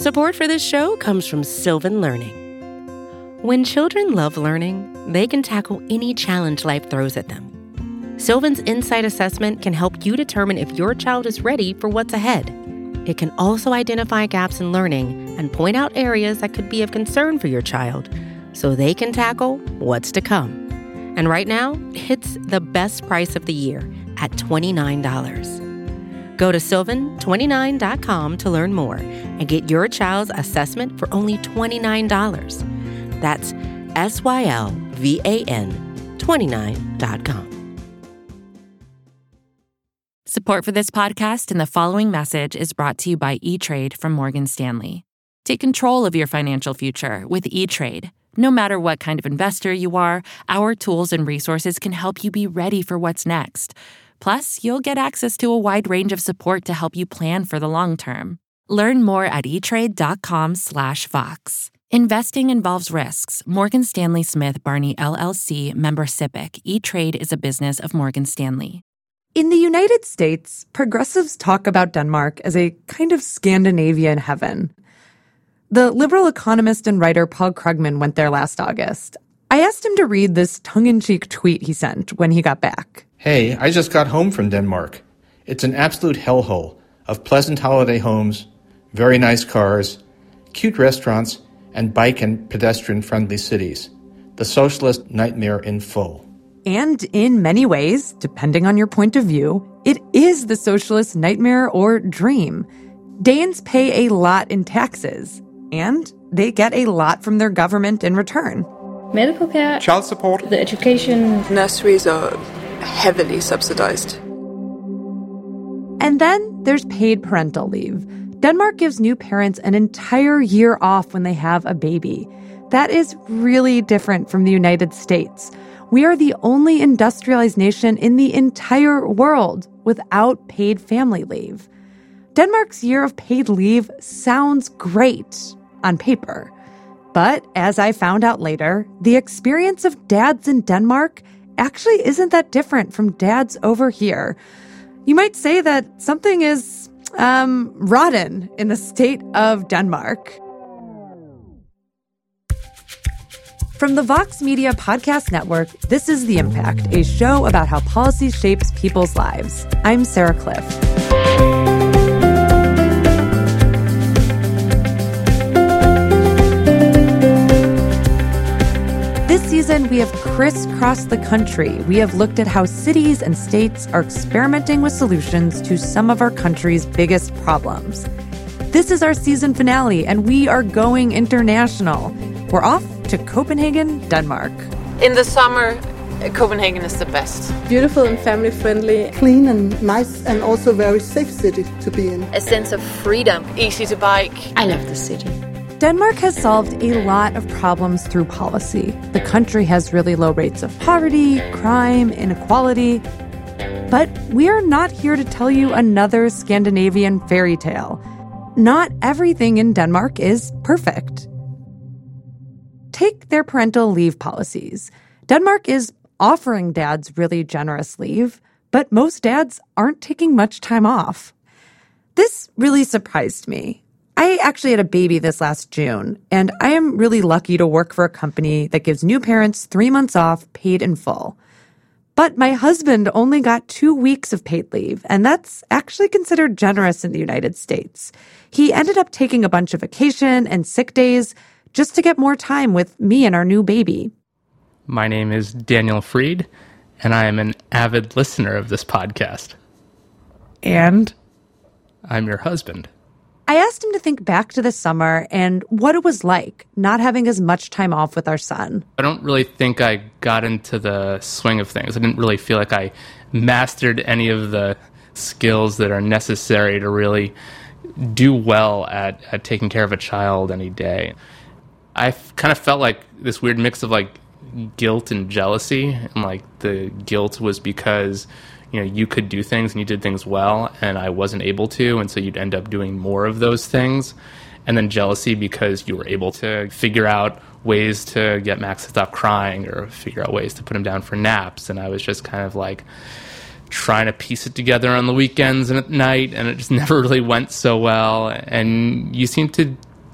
Support for this show comes from Sylvan Learning. When children love learning, they can tackle any challenge life throws at them. Sylvan's Insight Assessment can help you determine if your child is ready for what's ahead. It can also identify gaps in learning and point out areas that could be of concern for your child so they can tackle what's to come. And right now, it's the best price of the year at $29. Go to sylvan29.com to learn more and get your child's assessment for only $29. That's SYLVAN29.com. Support for this podcast and the following message is brought to you by E-Trade from Morgan Stanley. Take control of your financial future with E-Trade. No matter what kind of investor you are, our tools and resources can help you be ready for what's next. Plus, you'll get access to a wide range of support to help you plan for the long term. Learn more at etrade.com/Vox. Investing involves risks. Morgan Stanley Smith Barney LLC, member SIPC. E-Trade is a business of Morgan Stanley. In the United States, progressives talk about Denmark as a kind of Scandinavian heaven. The liberal economist and writer Paul Krugman went there last August. I asked him to read this tongue-in-cheek tweet he sent when he got back. Hey, I just got home from Denmark. It's an absolute hellhole of pleasant holiday homes, very nice cars, cute restaurants, and bike and pedestrian-friendly cities. The socialist nightmare in full. And in many ways, depending on your point of view, it is the socialist nightmare or dream. Danes pay a lot in taxes, and they get a lot from their government in return. Medical care, child support, the education. Nurseries are heavily subsidized. And then there's paid parental leave. Denmark gives new parents an entire year off when they have a baby. That is really different from the United States. We are the only industrialized nation in the entire world without paid family leave. Denmark's year of paid leave sounds great on paper. But as I found out later, the experience of dads in Denmark actually isn't that different from dads over here. You might say that something is, rotten in the state of Denmark. From the Vox Media Podcast Network, this is The Impact, a show about how policy shapes people's lives. I'm Sarah Cliff. This season, we have crisscrossed the country. We have looked at how cities and states are experimenting with solutions to some of our country's biggest problems. This is our season finale, and we are going international. We're off to Copenhagen, Denmark. In the summer, Copenhagen is the best. Beautiful and family-friendly. Clean and nice, and also very safe city to be in. A sense of freedom. Easy to bike. I love the city. Denmark has solved a lot of problems through policy. The country has really low rates of poverty, crime, inequality. But we are not here to tell you another Scandinavian fairy tale. Not everything in Denmark is perfect. Take their parental leave policies. Denmark is offering dads really generous leave, but most dads aren't taking much time off. This really surprised me. I actually had a baby this last June, and I am really lucky to work for a company that gives new parents 3 months off paid in full. But my husband only got 2 weeks of paid leave, and that's actually considered generous in the United States. He ended up taking a bunch of vacation and sick days just to get more time with me and our new baby. My name is Daniel Freed, and I am an avid listener of this podcast. And I'm your husband. I asked him to think back to the summer and what it was like not having as much time off with our son. I don't really think I got into the swing of things. I didn't really feel like I mastered any of the skills that are necessary to really do well at taking care of a child any day. I kind of felt like this weird mix of like guilt and jealousy, and like the guilt was because you could do things and you did things well and I wasn't able to, and so you'd end up doing more of those things. And then jealousy because you were able to figure out ways to get Max to stop crying or figure out ways to put him down for naps, and I was just kind of like trying to piece it together on the weekends and at night, and it just never really went so well. And you seem to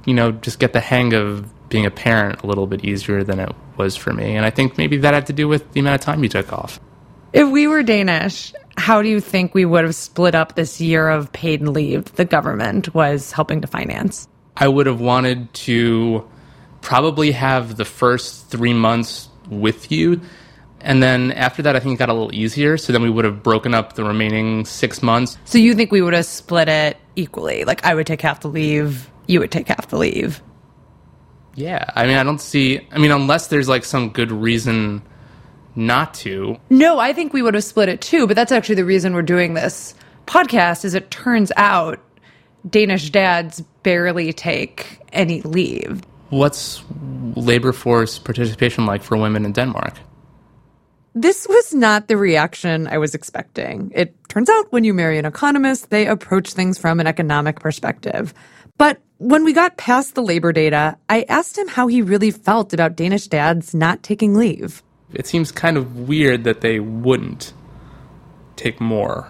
just get the hang of being a parent a little bit easier than it was for me. And I think maybe that had to do with the amount of time you took off. If we were Danish, how do you think we would have split up this year of paid leave the government was helping to finance? I would have wanted to probably have the first 3 months with you. And then after that, I think it got a little easier. So then we would have broken up the remaining 6 months. So you think we would have split it equally? Like I would take half the leave, you would take half the leave? Yeah. I don't see, unless there's like some good reason not to. No, I think we would have split it too. But that's actually the reason we're doing this podcast is it turns out Danish dads barely take any leave. What's labor force participation like for women in Denmark? This was not the reaction I was expecting. It turns out when you marry an economist, they approach things from an economic perspective. But when we got past the labor data, I asked him how he really felt about Danish dads not taking leave. It seems kind of weird that they wouldn't take more.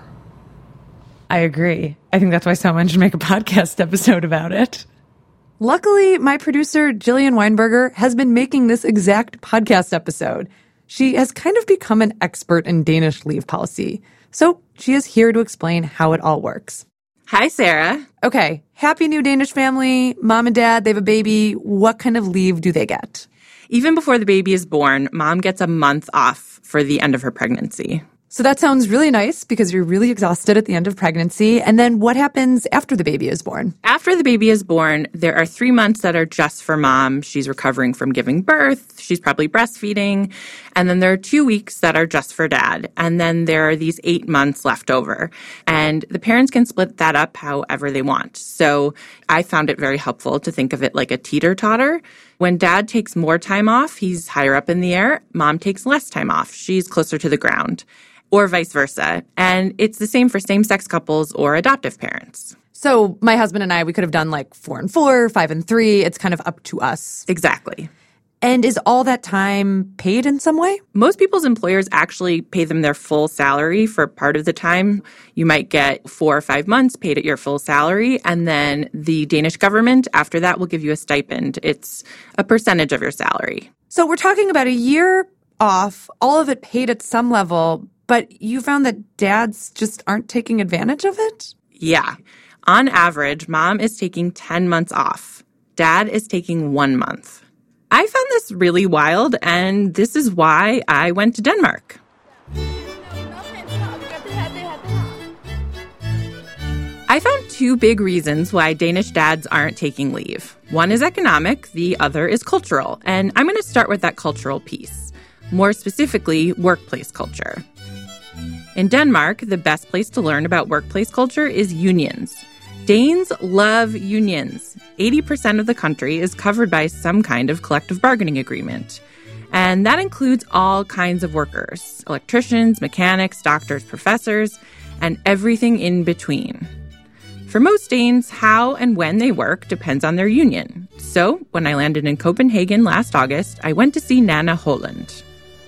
I agree. I think that's why someone should make a podcast episode about it. Luckily, my producer, Jillian Weinberger, has been making this exact podcast episode. She has kind of become an expert in Danish leave policy. So she is here to explain how it all works. Hi, Sarah. Okay, happy new Danish family. Mom and dad, they have a baby. What kind of leave do they get? Even before the baby is born, mom gets a month off for the end of her pregnancy. So that sounds really nice because you're really exhausted at the end of pregnancy. And then what happens after the baby is born? After the baby is born, there are 3 months that are just for mom. She's recovering from giving birth. She's probably breastfeeding. And then there are 2 weeks that are just for dad. And then there are these 8 months left over. And the parents can split that up however they want. So I found it very helpful to think of it like a teeter-totter. When dad takes more time off, he's higher up in the air. Mom takes less time off. She's closer to the ground. Or vice versa. And it's the same for same-sex couples or adoptive parents. So my husband and I, we could have done like 4 and 4, 5 and 3. It's kind of up to us. Exactly. And is all that time paid in some way? Most people's employers actually pay them their full salary for part of the time. You might get 4 or 5 months paid at your full salary. And then the Danish government, after that, will give you a stipend. It's a percentage of your salary. So we're talking about a year off, all of it paid at some level. But you found that dads just aren't taking advantage of it? Yeah. On average, mom is taking 10 months off. Dad is taking 1 month. I found this really wild, and this is why I went to Denmark. I found 2 big reasons why Danish dads aren't taking leave. One is economic, the other is cultural. And I'm going to start with that cultural piece. More specifically, workplace culture. In Denmark, the best place to learn about workplace culture is unions. Danes love unions. 80% of the country is covered by some kind of collective bargaining agreement. And that includes all kinds of workers, electricians, mechanics, doctors, professors, and everything in between. For most Danes, how and when they work depends on their union. So when I landed in Copenhagen last August, I went to see Nana Holland.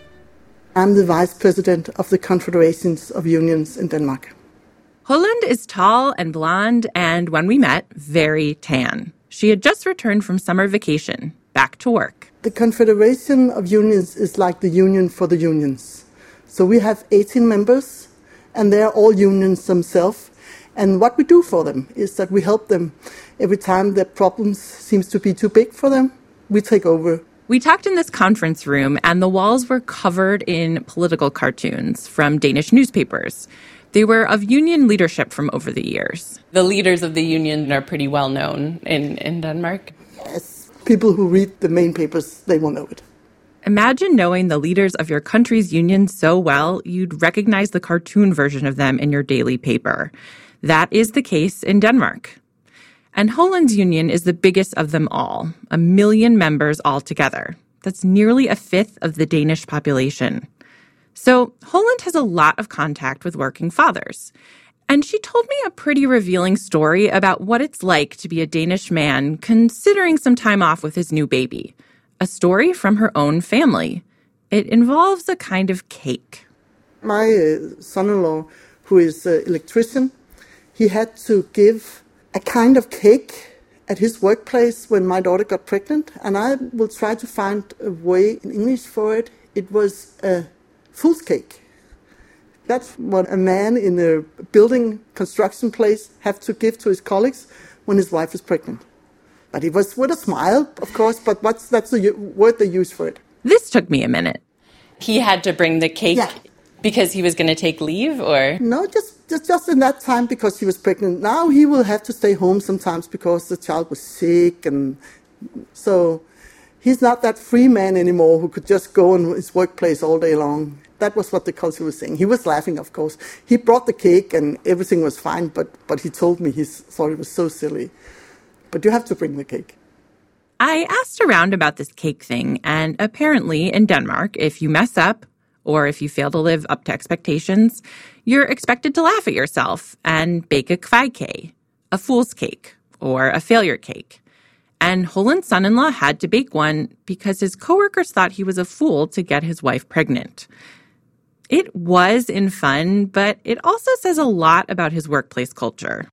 I'm the vice president of the Confederations of Unions in Denmark. Holland is tall and blonde, and when we met, very tan. She had just returned from summer vacation, back to work. The Confederation of Unions is like the union for the unions. So we have 18 members, and they're all unions themselves. And what we do for them is that we help them. Every time their problems seems to be too big for them, we take over. We talked in this conference room, and the walls were covered in political cartoons from Danish newspapers. They were of union leadership from over the years. The leaders of the union are pretty well known in Denmark. Yes, people who read the main papers, they will know it. Imagine knowing the leaders of your country's union so well, you'd recognize the cartoon version of them in your daily paper. That is the case in Denmark. And Holland's union is the biggest of them all, 1 million members altogether. That's nearly a fifth of the Danish population. So Holland has a lot of contact with working fathers. And she told me a pretty revealing story about what it's like to be a Danish man considering some time off with his new baby. A story from her own family. It involves a kind of cake. My son-in-law, who is an electrician, he had to give a kind of cake at his workplace when my daughter got pregnant, and I will try to find a way in English for it. It was a fool's cake. That's what a man in a building construction place have to give to his colleagues when his wife is pregnant. But it was with a smile, of course, but that's the word they use for it. This took me a minute. He had to bring the cake because he was going to take leave, or? No, just in that time because he was pregnant. Now he will have to stay home sometimes because the child was sick, and so he's not that free man anymore who could just go in his workplace all day long. That was what the culture was saying. He was laughing, of course. He brought the cake and everything was fine, but he told me he thought it was so silly. But you have to bring the cake. I asked around about this cake thing, and apparently in Denmark, if you mess up or if you fail to live up to expectations, you're expected to laugh at yourself and bake a kveikage, a fool's cake, or a failure cake. And Holland's son-in-law had to bake one because his coworkers thought he was a fool to get his wife pregnant. It was in fun, but it also says a lot about his workplace culture.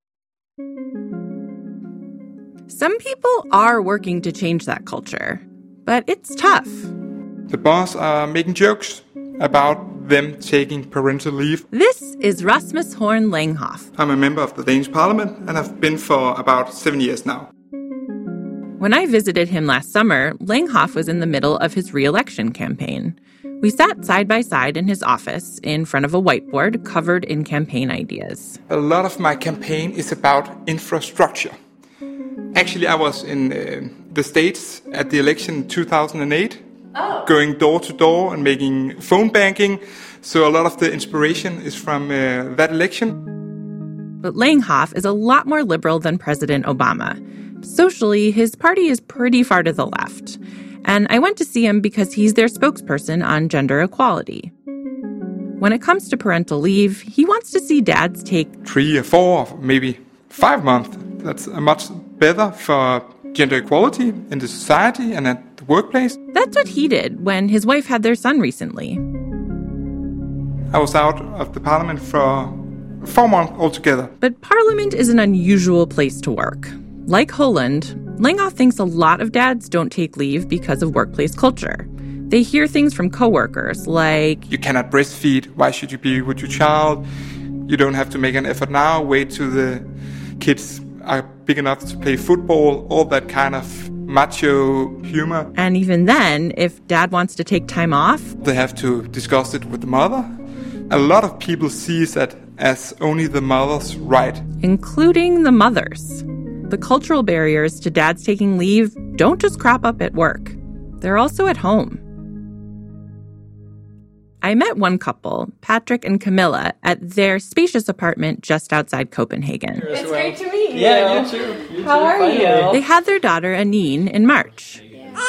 Some people are working to change that culture, but it's tough. The boss are making jokes about them taking parental leave. This is Rasmus Horn Langhoff. I'm a member of the Danish Parliament and have been for about 7 years now. When I visited him last summer, Langhoff was in the middle of his re-election campaign. We sat side by side in his office in front of a whiteboard covered in campaign ideas. A lot of my campaign is about infrastructure. Actually, I was in the States at the election in 2008, going door to door and making phone banking. So a lot of the inspiration is from that election. But Langhoff is a lot more liberal than President Obama. Socially, his party is pretty far to the left. And I went to see him because he's their spokesperson on gender equality. When it comes to parental leave, he wants to see dads take 3 or 4, maybe 5 months. That's much better for gender equality in the society and at the workplace. That's what he did when his wife had their son recently. I was out of the parliament for 4 months altogether. But parliament is an unusual place to work. Like Holland, Langhoff thinks a lot of dads don't take leave because of workplace culture. They hear things from coworkers like, you cannot breastfeed, why should you be with your child? You don't have to make an effort now, wait till the kids are big enough to play football, all that kind of macho humor. And even then, if dad wants to take time off, they have to discuss it with the mother. A lot of people see that as only the mother's right. Including the mothers. The cultural barriers to dads taking leave don't just crop up at work. They're also at home. I met one couple, Patrick and Camilla, at their spacious apartment just outside Copenhagen. It's great to meet you. Yeah, you too. How are you? They had their daughter, Anine, in March.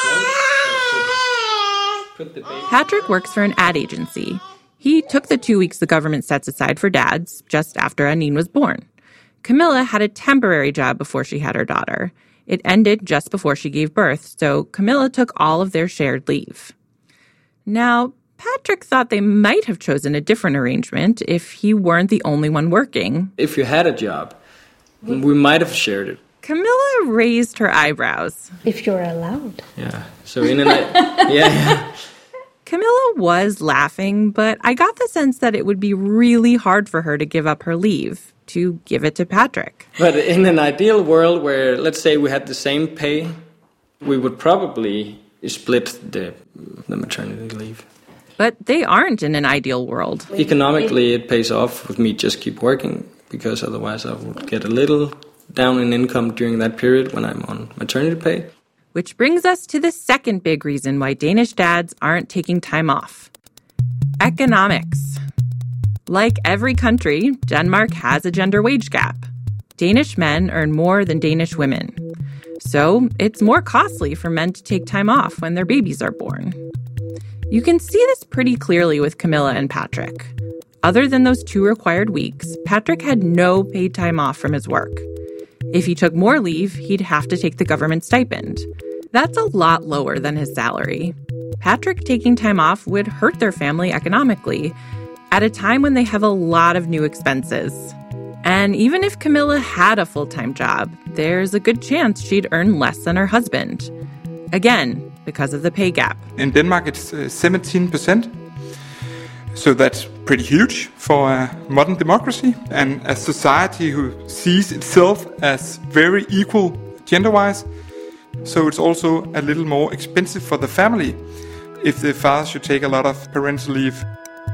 Patrick works for an ad agency. He took the 2 weeks the government sets aside for dads just after Anine was born. Camilla had a temporary job before she had her daughter. It ended just before she gave birth, so Camilla took all of their shared leave. Now, Patrick thought they might have chosen a different arrangement if he weren't the only one working. If you had a job, we might have shared it. Camilla raised her eyebrows. If you're allowed. Yeah, so in yeah. Camilla was laughing, but I got the sense that it would be really hard for her to give up her leave, to give it to Patrick. But in an ideal world where, let's say, we had the same pay, we would probably split the maternity leave. But they aren't in an ideal world. Economically, it pays off with me just keep working, because otherwise I would get a little down in income during that period when I'm on maternity pay. Which brings us to the second big reason why Danish dads aren't taking time off. Economics. Like every country, Denmark has a gender wage gap. Danish men earn more than Danish women. So it's more costly for men to take time off when their babies are born. You can see this pretty clearly with Camilla and Patrick. Other than those 2 required weeks, Patrick had no paid time off from his work. If he took more leave, he'd have to take the government stipend. That's a lot lower than his salary. Patrick taking time off would hurt their family economically at a time when they have a lot of new expenses. And even if Camilla had a full-time job, there's a good chance she'd earn less than her husband. Again, because of the pay gap. In Denmark, it's 17%. So that's pretty huge for a modern democracy and a society who sees itself as very equal gender-wise. So it's also a little more expensive for the family if the father should take a lot of parental leave.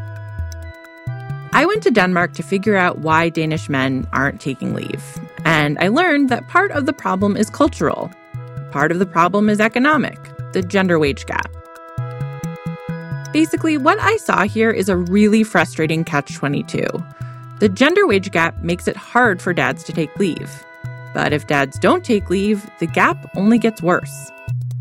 I went to Denmark to figure out why Danish men aren't taking leave. And I learned that part of the problem is cultural. Part of the problem is economic, the gender wage gap. Basically, what I saw here is a really frustrating catch-22. The gender wage gap makes it hard for dads to take leave. But if dads don't take leave, the gap only gets worse.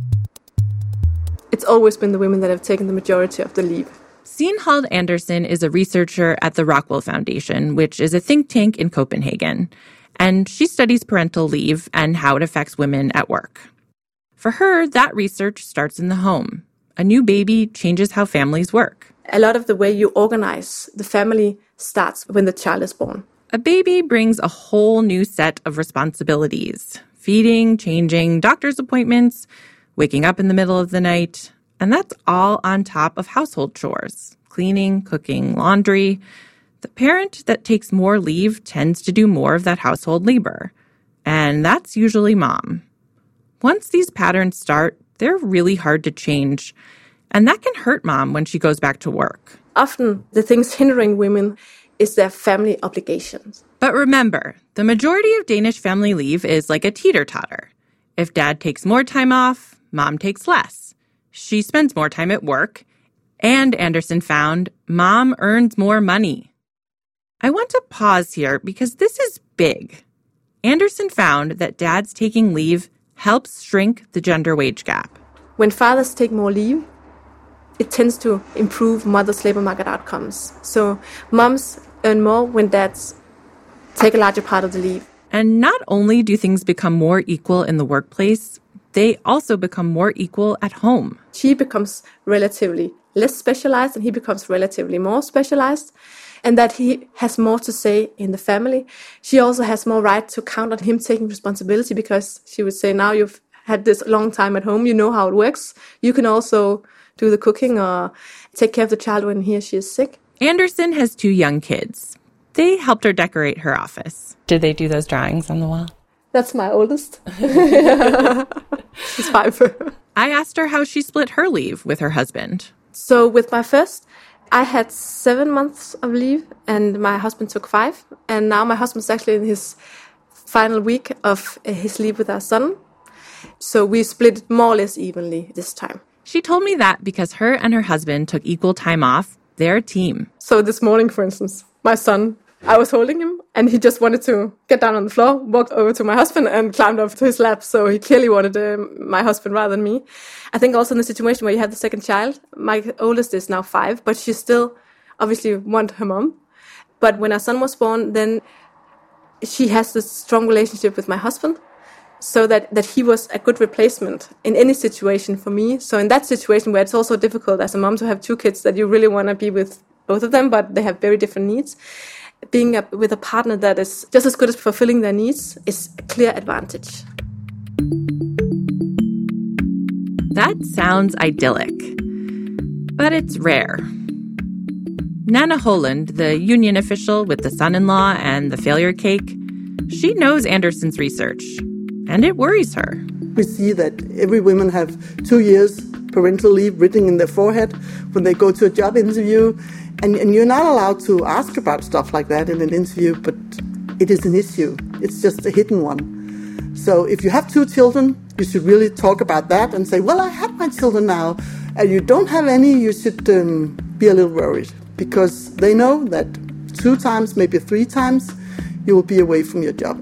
It's always been the women that have taken the majority of the leave. Signe Hald Andersen is a researcher at the Rockwell Foundation, which is a think tank in Copenhagen. And she studies parental leave and how it affects women at work. For her, that research starts in the home. A new baby changes how families work. A lot of the way you organize the family starts when the child is born. A baby brings a whole new set of responsibilities. Feeding, changing, doctor's appointments, waking up in the middle of the night. And that's all on top of household chores. Cleaning, cooking, laundry. The parent that takes more leave tends to do more of that household labor. And that's usually mom. Once these patterns start, they're really hard to change. And that can hurt mom when she goes back to work. Often, the things hindering women is their family obligations. But remember, the majority of Danish family leave is like a teeter-totter. If dad takes more time off, mom takes less. She spends more time at work. And Andersen found mom earns more money. I want to pause here because this is big. Andersen found that dads taking leave helps shrink the gender wage gap. When fathers take more leave, it tends to improve mothers' labor market outcomes. So moms earn more when dads take a larger part of the leave. And not only do things become more equal in the workplace, they also become more equal at home. She becomes relatively less specialized and he becomes relatively more specialized. And that he has more to say in the family. She also has more right to count on him taking responsibility because she would say, now you've had this long time at home, you know how it works. You can also do the cooking or take care of the child when he or she is sick. Andersen has 2 young kids. They helped her decorate her office. Did they do those drawings on the wall? That's my oldest. She's 5. I asked her how she split her leave with her husband. So with my first, I had 7 months of leave and my husband took 5. And now my husband's actually in his final week of his leave with our son. So we split it more or less evenly this time. She told me that because her and her husband took equal time off. They're a team. So this morning, for instance, my son, I was holding him and he just wanted to get down on the floor, walked over to my husband and climbed up to his lap. So he clearly wanted my husband rather than me. I think also in the situation where you have the second child, my oldest is now 5, but she still obviously wants her mom. But when our son was born, then she has this strong relationship with my husband. So that he was a good replacement in any situation for me. So in that situation where it's also difficult as a mom to have 2 kids that you really want to be with both of them, but they have very different needs, being with a partner that is just as good as fulfilling their needs is a clear advantage. That sounds idyllic, but it's rare. Nana Holland, the union official with the son-in-law and the failure cake, she knows Andersen's research. And it worries her. We see that every woman have 2 years parental leave written in their forehead when they go to a job interview. And you're not allowed to ask about stuff like that in an interview, but it is an issue. It's just a hidden one. So if you have 2 children, you should really talk about that and say, well, I have my children now. And you don't have any, you should be a little worried. Because they know that 2 times, maybe 3 times, you will be away from your job.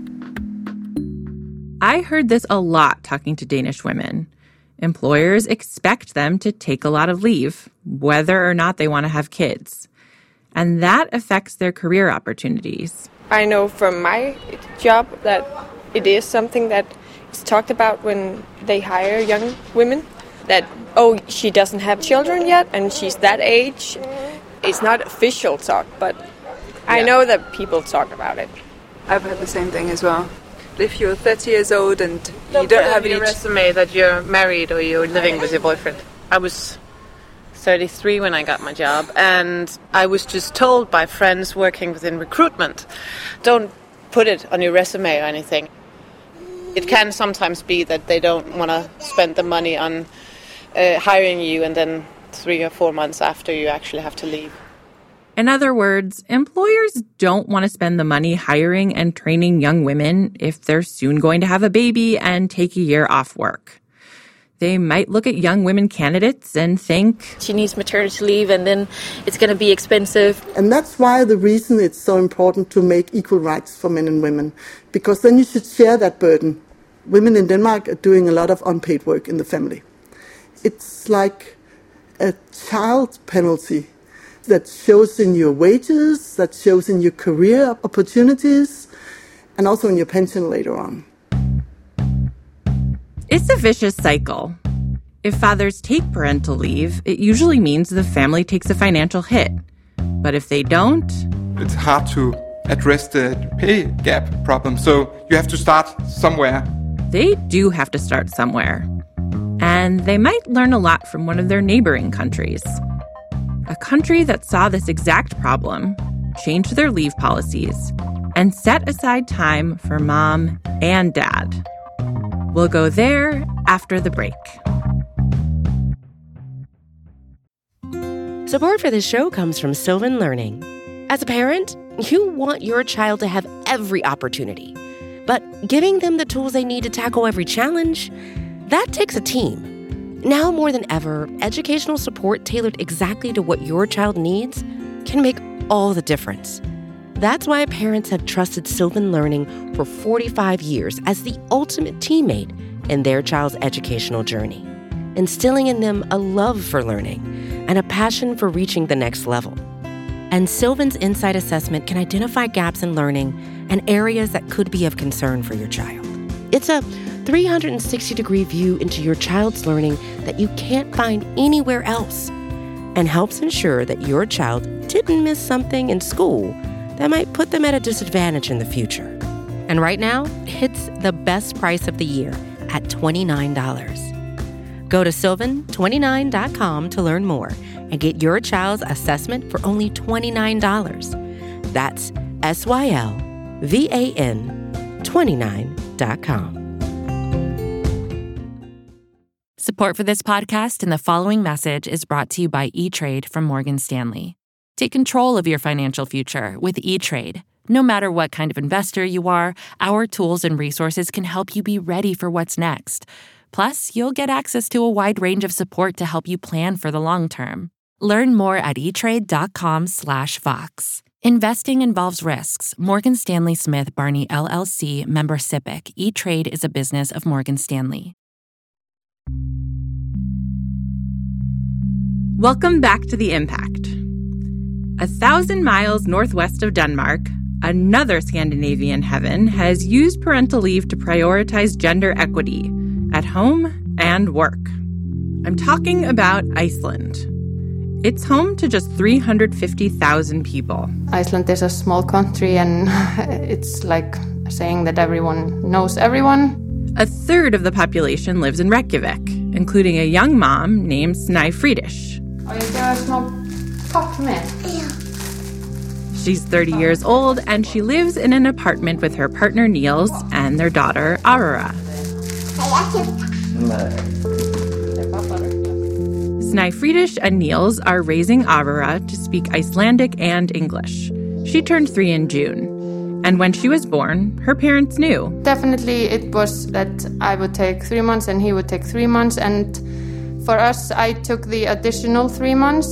I heard this a lot talking to Danish women. Employers expect them to take a lot of leave, whether or not they want to have kids. And that affects their career opportunities. I know from my job that it is something that is talked about when they hire young women. That, oh, she doesn't have children yet and she's that age. It's not official talk, but I know that people talk about it. I've had the same thing as well. If you're 30 years old and you don't have any resume that you're married or you're living with your boyfriend. I was 33 when I got my job, and I was just told by friends working within recruitment, don't put it on your resume or anything. It can sometimes be that they don't want to spend the money on hiring you, and then 3 or 4 months after you actually have to leave. In other words, employers don't want to spend the money hiring and training young women if they're soon going to have a baby and take a year off work. They might look at young women candidates and think, she needs maternity leave and then it's going to be expensive. And that's why the reason it's so important to make equal rights for men and women, because then you should share that burden. Women in Denmark are doing a lot of unpaid work in the family. It's like a child penalty that shows in your wages, that shows in your career opportunities, and also in your pension later on. It's a vicious cycle. If fathers take parental leave, it usually means the family takes a financial hit. But if they don't... It's hard to address the pay gap problem, so you have to start somewhere. They do have to start somewhere. And they might learn a lot from one of their neighboring countries. A country that saw this exact problem, changed their leave policies, and set aside time for mom and dad. We'll go there after the break. Support for this show comes from Sylvan Learning. As a parent, you want your child to have every opportunity, but giving them the tools they need to tackle every challenge, that takes a team. Now more than ever, educational support tailored exactly to what your child needs can make all the difference. That's why parents have trusted Sylvan Learning for 45 years as the ultimate teammate in their child's educational journey, instilling in them a love for learning and a passion for reaching the next level. And Sylvan's Insight Assessment can identify gaps in learning and areas that could be of concern for your child. It's a 360-degree view into your child's learning that you can't find anywhere else, and helps ensure that your child didn't miss something in school that might put them at a disadvantage in the future. And right now, it's the best price of the year at $29. Go to sylvan29.com to learn more and get your child's assessment for only $29. That's SYLVAN29.com. Support for this podcast and the following message is brought to you by E-Trade from Morgan Stanley. Take control of your financial future with E-Trade. No matter what kind of investor you are, our tools and resources can help you be ready for what's next. Plus, you'll get access to a wide range of support to help you plan for the long term. Learn more at etrade.com/Vox. Investing involves risks. Morgan Stanley Smith Barney LLC, member SIPC. E-Trade is a business of Morgan Stanley. Welcome back to The Impact. 1,000 miles northwest of Denmark, another Scandinavian heaven has used parental leave to prioritize gender equity at home and work. I'm talking about Iceland. It's home to just 350,000 people. Iceland is a small country, and it's like saying that everyone knows everyone. A third of the population lives in Reykjavik, including a young mom named Snæ Friedrich. She's 30 years old, and she lives in an apartment with her partner Niels and their daughter Aurora. Snæ Friedrich and Niels are raising Aurora to speak Icelandic and English. She turned 3 in June. And when she was born, her parents knew. Definitely it was that I would take 3 months and he would take 3 months. And for us, I took the additional 3 months.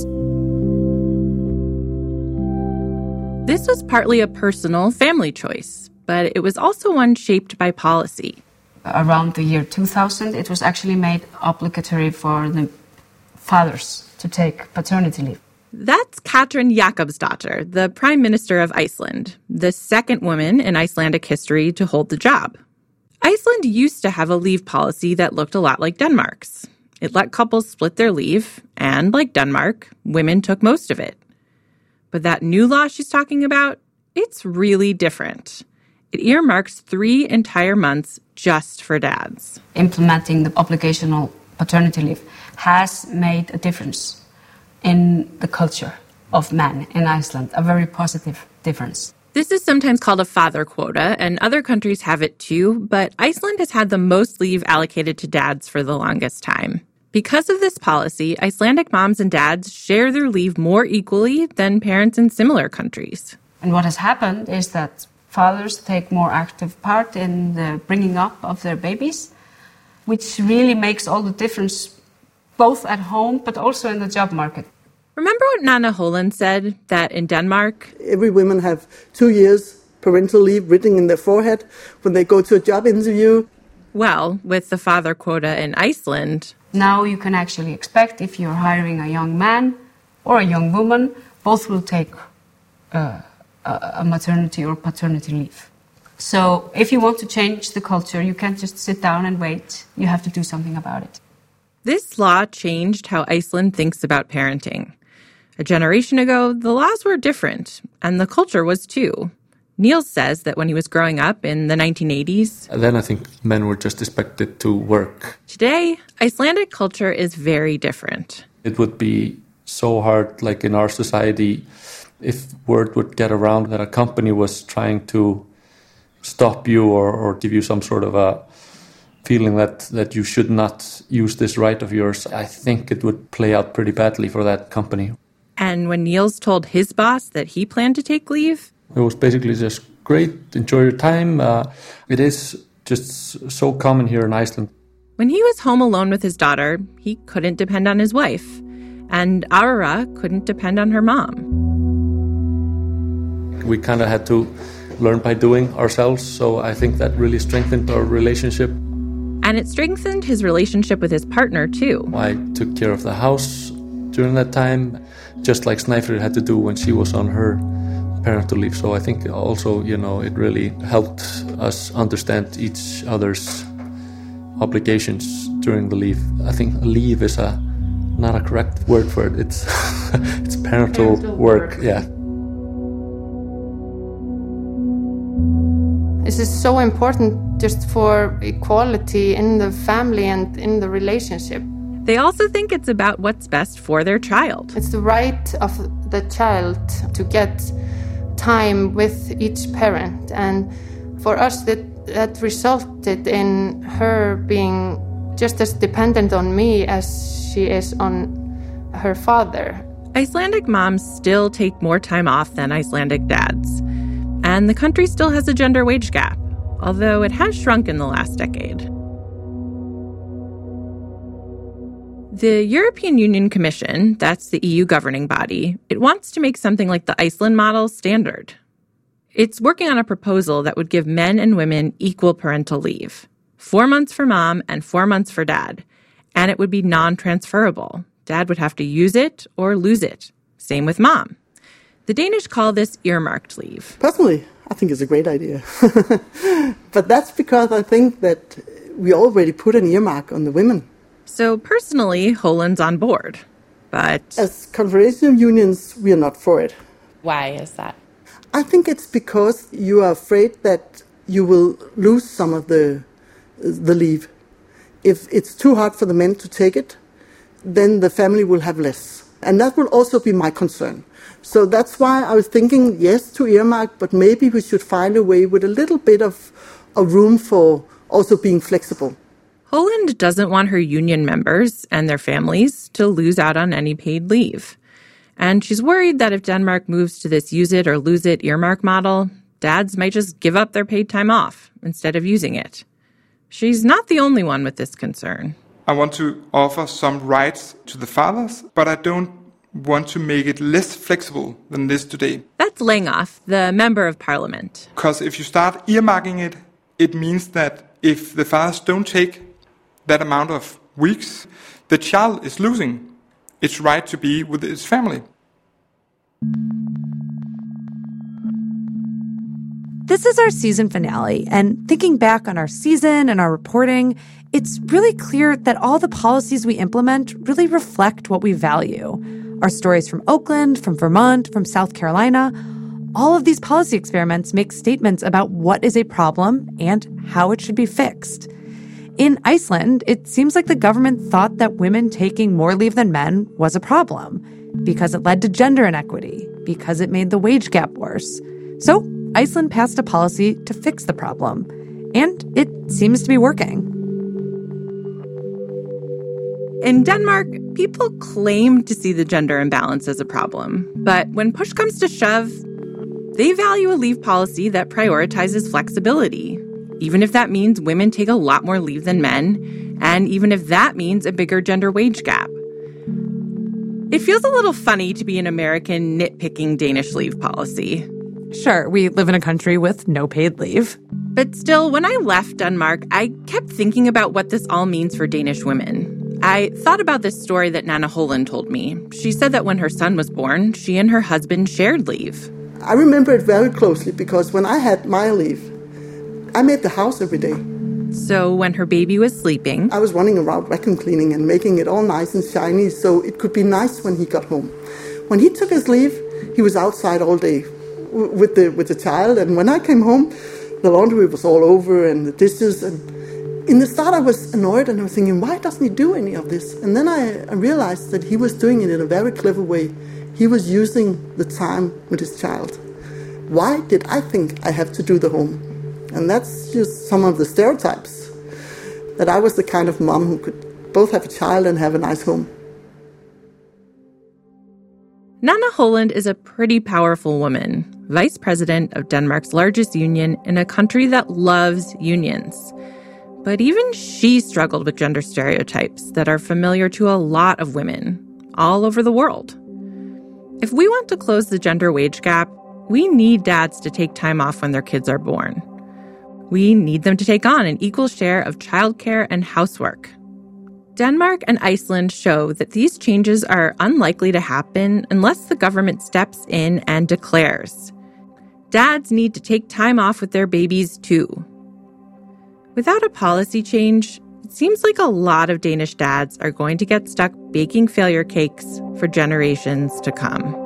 This was partly a personal family choice, but it was also one shaped by policy. Around the year 2000, it was actually made obligatory for the fathers to take paternity leave. That's Katrin Jakobsdóttir, the Prime Minister of Iceland, the second woman in Icelandic history to hold the job. Iceland used to have a leave policy that looked a lot like Denmark's. It let couples split their leave, and like Denmark, women took most of it. But that new law she's talking about, it's really different. It earmarks 3 entire months just for dads. Implementing the obligational paternity leave has made a difference in the culture of men in Iceland, a very positive difference. This is sometimes called a father quota, and other countries have it too, but Iceland has had the most leave allocated to dads for the longest time. Because of this policy, Icelandic moms and dads share their leave more equally than parents in similar countries. And what has happened is that fathers take more active part in the bringing up of their babies, which really makes all the difference both at home but also in the job market. Remember what Nana Holland said, that in Denmark, every woman have 2 years parental leave written in their forehead when they go to a job interview? Well, with the father quota in Iceland, now you can actually expect, if you're hiring a young man or a young woman, both will take a maternity or paternity leave. So if you want to change the culture, you can't just sit down and wait. You have to do something about it. This law changed how Iceland thinks about parenting. A generation ago, the laws were different, and the culture was too. Niels says that when he was growing up in the 1980s, then I think men were just expected to work. Today, Icelandic culture is very different. It would be so hard, like in our society, if word would get around that a company was trying to stop you or give you some sort of a feeling that you should not use this right of yours. I think it would play out pretty badly for that company. And when Niels told his boss that he planned to take leave, it was basically just great, enjoy your time. It is just so common here in Iceland. When he was home alone with his daughter, he couldn't depend on his wife. And Aurora couldn't depend on her mom. We kind of had to learn by doing ourselves, so I think that really strengthened our relationship. And it strengthened his relationship with his partner, too. I took care of the house during that time, just like Snæfríður had to do when she was on her parental leave. So I think also, it really helped us understand each other's obligations during the leave. I think leave is not a correct word for it. It's it's parental work. Yeah. This is so important just for equality in the family and in the relationship. They also think it's about what's best for their child. It's the right of the child to get time with each parent. And for us, that resulted in her being just as dependent on me as she is on her father. Icelandic moms still take more time off than Icelandic dads. And the country still has a gender wage gap, although it has shrunk in the last decade. The European Union Commission, that's the EU governing body, it wants to make something like the Iceland model standard. It's working on a proposal that would give men and women equal parental leave. 4 months for mom and 4 months for dad. And it would be non-transferable. Dad would have to use it or lose it. Same with mom. The Danish call this earmarked leave. Personally, I think it's a great idea. But that's because I think that we already put an earmark on the women. So personally, Holland's on board. But as Confederation of Unions, we are not for it. Why is that? I think it's because you are afraid that you will lose some of the leave. If it's too hard for the men to take it, then the family will have less. And that will also be my concern. So that's why I was thinking, yes, to earmark, but maybe we should find a way with a little bit of room for also being flexible. Holland doesn't want her union members and their families to lose out on any paid leave. And she's worried that if Denmark moves to this use it or lose it earmark model, dads might just give up their paid time off instead of using it. She's not the only one with this concern. I want to offer some rights to the fathers, but I don't want to make it less flexible than this today. That's Langhoff, the member of parliament. Because if you start earmarking it, it means that if the fathers don't take that amount of weeks, the child is losing its right to be with its family. This is our season finale, and thinking back on our season and our reporting, it's really clear that all the policies we implement really reflect what we value. Our stories from Oakland, from Vermont, from South Carolina, all of these policy experiments make statements about what is a problem and how it should be fixed. In Iceland, it seems like the government thought that women taking more leave than men was a problem because it led to gender inequity, because it made the wage gap worse. So Iceland passed a policy to fix the problem, and it seems to be working. In Denmark, people claim to see the gender imbalance as a problem, but when push comes to shove, they value a leave policy that prioritizes flexibility, even if that means women take a lot more leave than men, and even if that means a bigger gender wage gap. It feels a little funny to be an American nitpicking Danish leave policy. Sure, we live in a country with no paid leave. But still, when I left Denmark, I kept thinking about what this all means for Danish women. I thought about this story that Nana Holland told me. She said that when her son was born, she and her husband shared leave. I remember it very closely because when I had my leave, I made the house every day. So when her baby was sleeping, I was running around vacuum cleaning and making it all nice and shiny so it could be nice when he got home. When he took his leave, he was outside all day with the child. And when I came home, the laundry was all over and the dishes. And in the start, I was annoyed and I was thinking, why doesn't he do any of this? And then I realized that he was doing it in a very clever way. He was using the time with his child. Why did I think I have to do the home? And that's just some of the stereotypes, that I was the kind of mom who could both have a child and have a nice home. Nana Holland is a pretty powerful woman, vice president of Denmark's largest union in a country that loves unions. But even she struggled with gender stereotypes that are familiar to a lot of women all over the world. If we want to close the gender wage gap, we need dads to take time off when their kids are born. We need them to take on an equal share of childcare and housework. Denmark and Iceland show that these changes are unlikely to happen unless the government steps in and declares. Dads need to take time off with their babies too. Without a policy change, it seems like a lot of Danish dads are going to get stuck baking failure cakes for generations to come.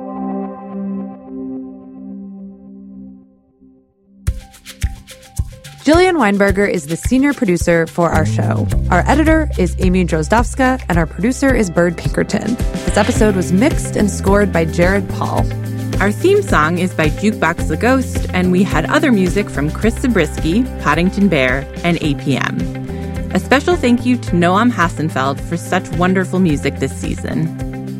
Jillian Weinberger is the senior producer for our show. Our editor is Amy Drozdowska, and our producer is Bird Pinkerton. This episode was mixed and scored by Jared Paul. Our theme song is by Jukebox the Ghost, and we had other music from Chris Zabriskie, Paddington Bear, and APM. A special thank you to Noam Hassenfeld for such wonderful music this season.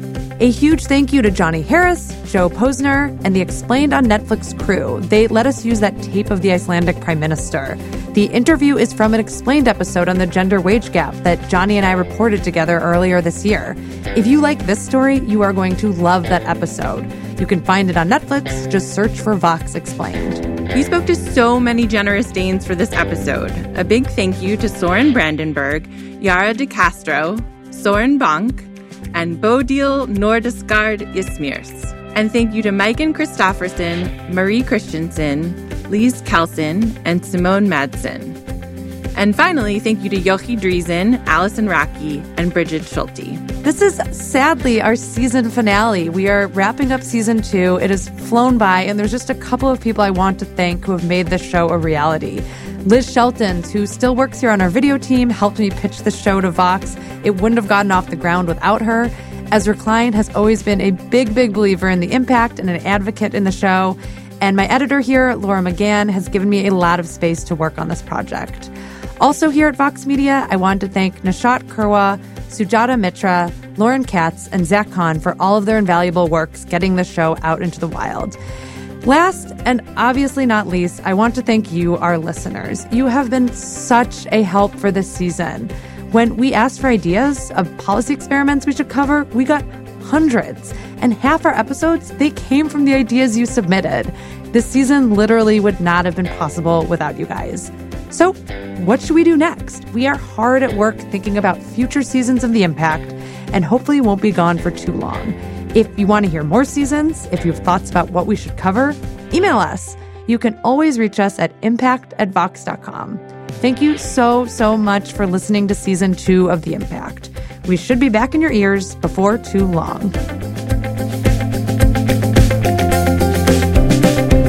A huge thank you to Johnny Harris, Joe Posner, and the Explained on Netflix crew. They let us use that tape of the Icelandic Prime Minister. The interview is from an Explained episode on the gender wage gap that Johnny and I reported together earlier this year. If you like this story, you are going to love that episode. You can find it on Netflix. Just search for Vox Explained. We spoke to so many generous Danes for this episode. A big thank you to Soren Brandenburg, Yara de Castro, Soren Bank, and Bodil Nordeskard Ismirs. And thank you to Maiken Kristoffersen, Marie Christensen, Lise Kelsen, and Simone Madsen. And finally, thank you to Yochi Driesen, Allison Raki, and Bridget Schulte. This is sadly our season finale. We are wrapping up season 2. It has flown by, and there's just a couple of people I want to thank who have made this show a reality. Liz Shelton, who still works here on our video team, helped me pitch the show to Vox. It wouldn't have gotten off the ground without her. Ezra Klein has always been a big believer in the impact and an advocate in the show. And my editor here, Laura McGann, has given me a lot of space to work on this project. Also here at Vox Media, I wanted to thank Nishat Kurwa, Sujata Mitra, Lauren Katz, and Zach Kahn for all of their invaluable works getting the show out into the wild. Last, and obviously not least, I want to thank you, our listeners. You have been such a help for this season. When we asked for ideas of policy experiments we should cover, we got hundreds. And half our episodes, they came from the ideas you submitted. This season literally would not have been possible without you guys. So, what should we do next? We are hard at work thinking about future seasons of The Impact, and hopefully won't be gone for too long. If you want to hear more seasons, if you have thoughts about what we should cover, email us. You can always reach us at impact@vox.com. Thank you so much for listening to Season 2 of The Impact. We should be back in your ears before too long.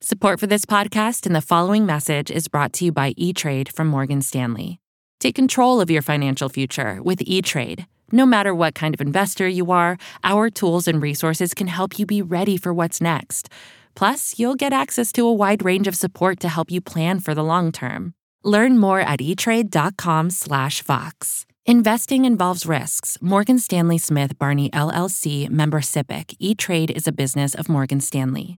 Support for this podcast and the following message is brought to you by E-Trade from Morgan Stanley. Take control of your financial future with E-Trade. No matter what kind of investor you are, our tools and resources can help you be ready for what's next. Plus, you'll get access to a wide range of support to help you plan for the long term. Learn more at etrade.com/Vox. Investing involves risks. Morgan Stanley Smith Barney LLC, member SIPC. E-Trade is a business of Morgan Stanley.